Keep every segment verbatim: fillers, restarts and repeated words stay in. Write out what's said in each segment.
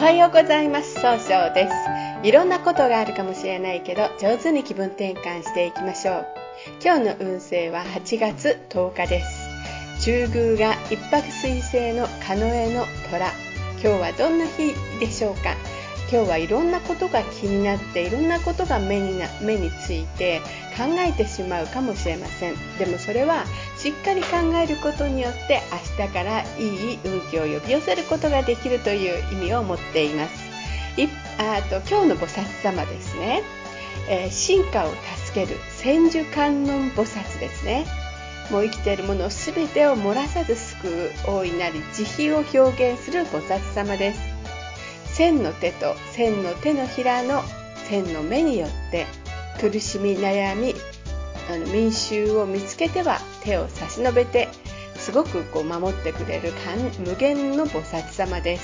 はようございます。総称です。いろんなことがあるかもしれないけど、上手に気分転換していきましょう。今日の運勢ははちがつとおかです。中宮が一泊水星の庚の虎。今日はどんな日でしょうか。今日はいろんなことが気になって、いろんなことが目にな目について考えてしまうかもしれません。でもそれはしっかり考えることによって明日からいい運気を呼び寄せることができるという意味を持っています。いあと今日の菩薩様ですね、えー、進化を助ける千手観音菩薩ですね。もう生きているものすべてを漏らさず救う大いなる慈悲を表現する菩薩様です。千の手と千の手のひらの千の目によって苦しみ悩みあの民衆を見つけては手を差し伸べてすごくこう守ってくれる無限の菩薩様です。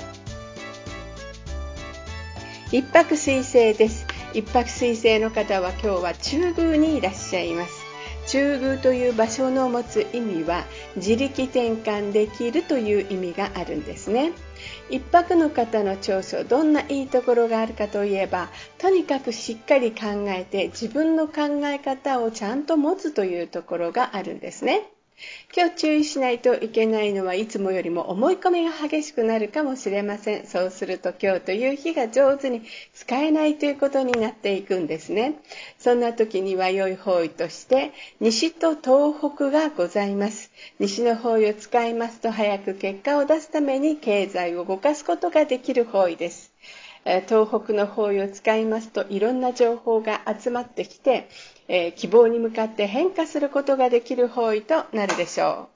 一泊水星です。一泊水星の方は今日は中宮にいらっしゃいます。中宮という場所の持つ意味は自力転換できるという意味があるんですね。一泊の方の長所、どんないいところがあるかといえば、とにかくしっかり考えて自分の考え方をちゃんと持つというところがあるんですね。今日注意しないといけないのはいつもよりも思い込みが激しくなるかもしれません。そうすると今日という日が上手に使えないということになっていくんですね。そんな時には良い方位として西と東北がございます。西の方位を使いますと早く結果を出すために経済を動かすことができる方位です。東北の方位を使いますといろんな情報が集まってきて、えー、希望に向かって変化することができる方位となるでしょ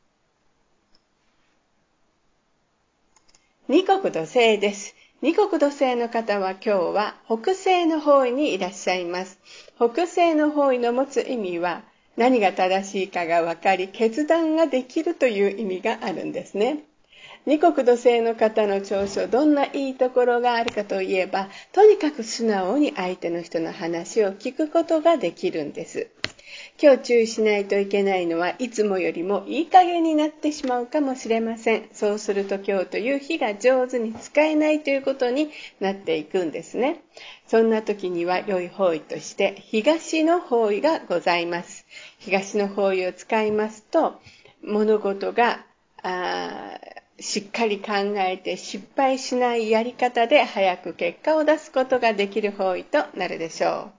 う。二国土星です。二国土星の方は今日は北西の方位にいらっしゃいます。北西の方位の持つ意味は何が正しいかが分かり決断ができるという意味があるんですね。二国土星の方の長所、どんないいところがあるかといえば、とにかく素直に相手の人の話を聞くことができるんです。今日注意しないといけないのはいつもよりもいい加減になってしまうかもしれません。そうすると今日という日が上手に使えないということになっていくんですね。そんな時には良い方位として東の方位がございます。東の方位を使いますと物事があしっかり考えて失敗しないやり方で早く結果を出すことができる方位となるでしょう。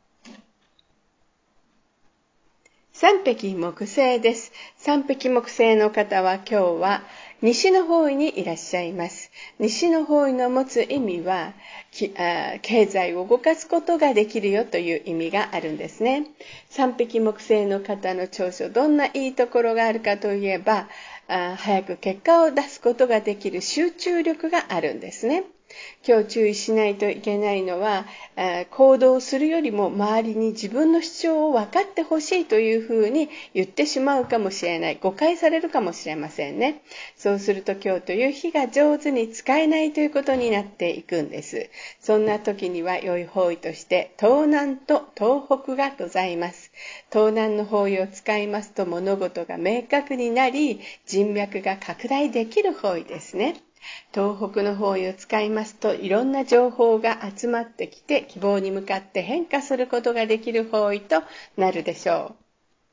三匹木星です。三匹木星の方は今日は西の方位にいらっしゃいます。西の方位の持つ意味は経済を動かすことができるよという意味があるんですね。三匹木星の方の長所、どんないいところがあるかといえば、あ早く結果を出すことができる集中力があるんですね。今日注意しないといけないのは、行動するよりも周りに自分の主張を分かってほしいというふうに言ってしまうかもしれない。誤解されるかもしれませんね。そうすると今日という日が上手に使えないということになっていくんです。そんな時には良い方位として東南と東北がございます。東南の方位を使いますと物事が明確になり人脈が拡大できる方位ですね。東北の方位を使いますといろんな情報が集まってきて希望に向かって変化することができる方位となるでしょう。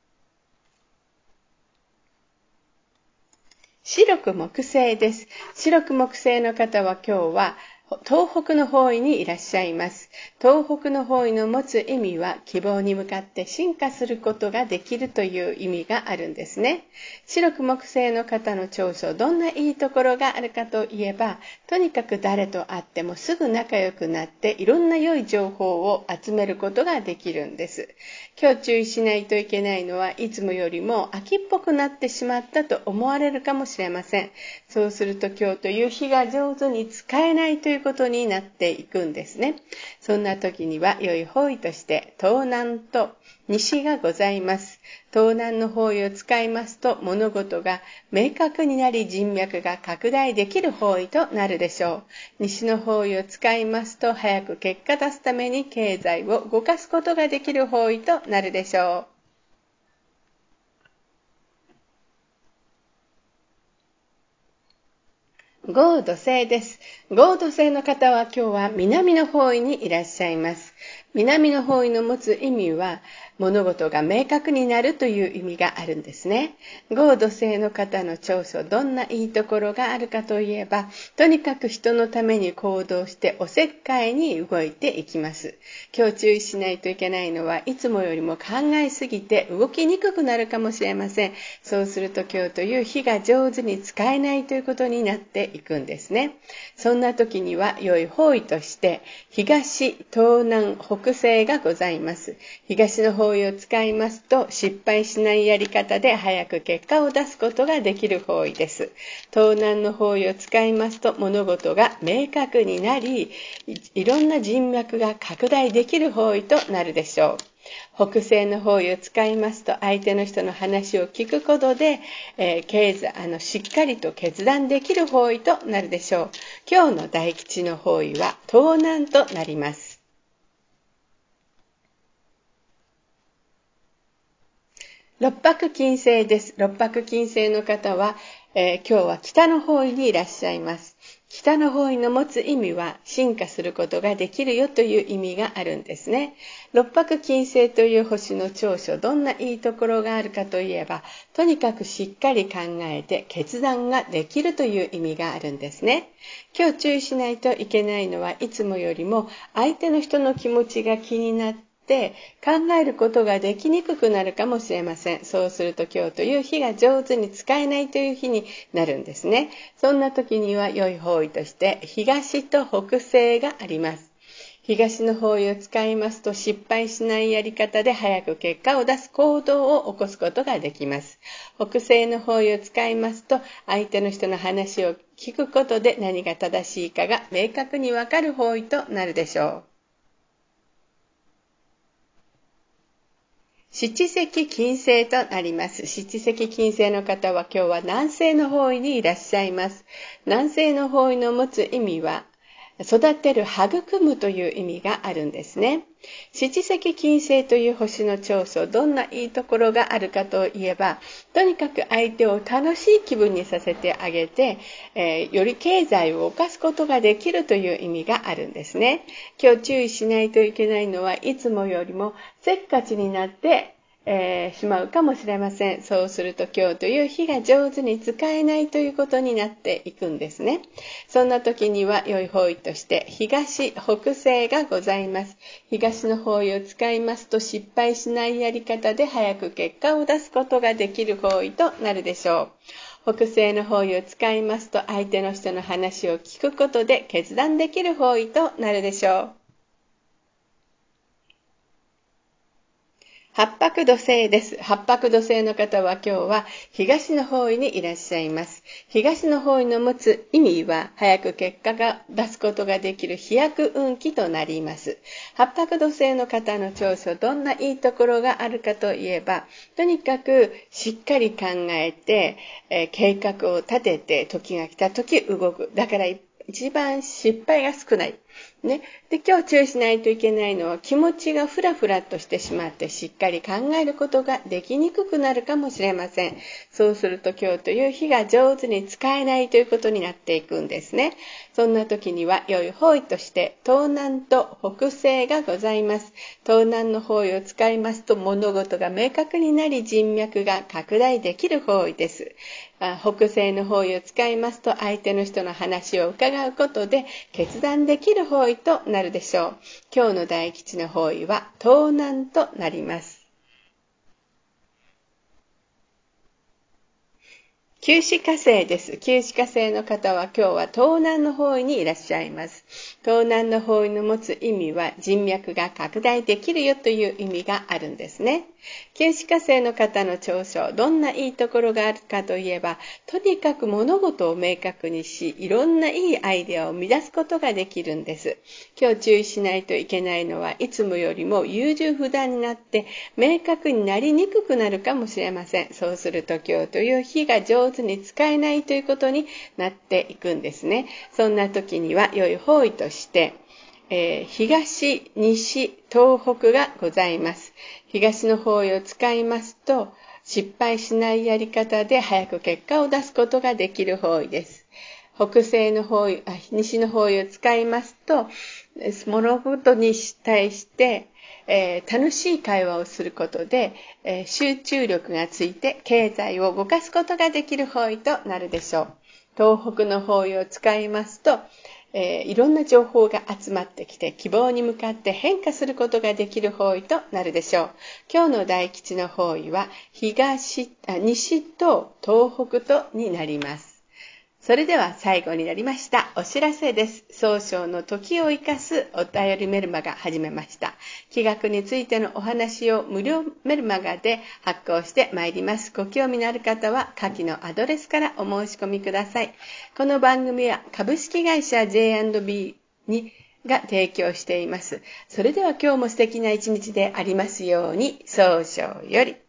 白く木星です。白く木星の方は今日は東北の方位にいらっしゃいます。東北の方位の持つ意味は希望に向かって進化することができるという意味があるんですね。白く木星の方の長所、どんないいところがあるかといえば、とにかく誰と会ってもすぐ仲良くなっていろんな良い情報を集めることができるんです。今日注意しないといけないのはいつもよりも秋っぽくなってしまったと思われるかもしれません。そうすると今日という日が上手に使えないということになっていくんですね。そんな時には良い方位として東南と西がございます。東南の方位を使いますと物事が明確になり人脈が拡大できる方位となるでしょう。西の方位を使いますと早く結果出すために経済を動かすことができる方位となるでしょう。 合土星です。合土星の方は今日は南の方位にいらっしゃいます。南の方位の持つ意味は、物事が明確になるという意味があるんですね。合土星の方の長所、どんないいところがあるかといえば、とにかく人のために行動しておせっかいに動いていきます。今日注意しないといけないのは、いつもよりも考えすぎて動きにくくなるかもしれません。そうすると今日という日が上手に使えないということになっていくんですね。そんな時には良い方位として、東、東南、北西がございます。東の方位を使いますと、失敗しないやり方で早く結果を出すことができる方位です。東南の方位を使いますと、物事が明確になり、いろんな人脈が拡大できる方位となるでしょう。北西の方位を使いますと、相手の人の話を聞くことで、えー、経済あのしっかりと決断できる方位となるでしょう。今日の大吉の方位は東南となります。六白金星です。六白金星の方は、えー、今日は北の方位にいらっしゃいます。北の方位の持つ意味は進化することができるよという意味があるんですね。六白金星という星の長所、どんないいところがあるかといえば、とにかくしっかり考えて決断ができるという意味があるんですね。今日注意しないといけないのは、いつもよりも相手の人の気持ちが気になってで考えることができにくくなるかもしれません。そうすると今日という日が上手に使えないという日になるんですね。そんな時には良い方位として東と北西があります。東の方位を使いますと、失敗しないやり方で早く結果を出す行動を起こすことができます。北西の方位を使いますと、相手の人の話を聞くことで何が正しいかが明確にわかる方位となるでしょう。七石金星となります。七石金星の方は今日は南西の方位にいらっしゃいます。南西の方位の持つ意味は、育てる、育むという意味があるんですね。七石金星という星の長所、どんないいところがあるかといえば、とにかく相手を楽しい気分にさせてあげて、えー、より経済を動かすことができるという意味があるんですね。今日注意しないといけないのは、いつもよりもせっかちになって、えー、しまうかもしれません。そうすると今日という日が上手に使えないということになっていくんですね。そんな時には良い方位として東、北西がございます。東の方位を使いますと、失敗しないやり方で早く結果を出すことができる方位となるでしょう。北西の方位を使いますと、相手の人の話を聞くことで決断できる方位となるでしょう。八白土星です。八白土星の方は今日は東の方位にいらっしゃいます。東の方位の持つ意味は、早く結果が出すことができる飛躍運気となります。八白土星の方の長所、どんないいところがあるかといえば、とにかくしっかり考えて、えー、計画を立てて、時が来た時動く。だから一番失敗が少ない。ね。で、今日注意しないといけないのは、気持ちがフラフラとしてしまって、しっかり考えることができにくくなるかもしれません。そうすると今日という日が上手に使えないということになっていくんですね。そんな時には良い方位として、東南と北西がございます。東南の方位を使いますと、物事が明確になり、人脈が拡大できる方位です。北西の方位を使いますと、相手の人の話を伺うことで決断できる方位となるでしょう。今日の大吉の方位は東南となります。九死火星です。九死火星の方は今日は東南の方位にいらっしゃいます。東南の方位の持つ意味は、人脈が拡大できるよという意味があるんですね。九死火星の方の長所、どんないいところがあるかといえば、とにかく物事を明確にし、いろんないいアイデアを生み出すことができるんです。今日注意しないといけないのは、いつもよりも優柔不断になって、明確になりにくくなるかもしれません。そうすると今日という日が上手に使えないということになっていくんですね。そんな時には良い方位として、えー、東、西、東北がございます。東の方位を使いますと、失敗しないやり方で早く結果を出すことができる方位です。 北西の方位、あ西の方位を使いますと、物事に対して、えー、楽しい会話をすることで、えー、集中力がついて経済を動かすことができる方位となるでしょう。東北の方位を使いますと、えー、いろんな情報が集まってきて希望に向かって変化することができる方位となるでしょう。今日の大吉の方位は東、あ西と東北とになります。それでは最後になりました。お知らせです。早々の時を生かすお便りメルマガ始めました。気学についてのお話を無料メルマガで発行してまいります。ご興味のある方は下記のアドレスからお申し込みください。この番組は株式会社 ジェイアンドビー にが提供しています。それでは今日も素敵な一日でありますように、早々より。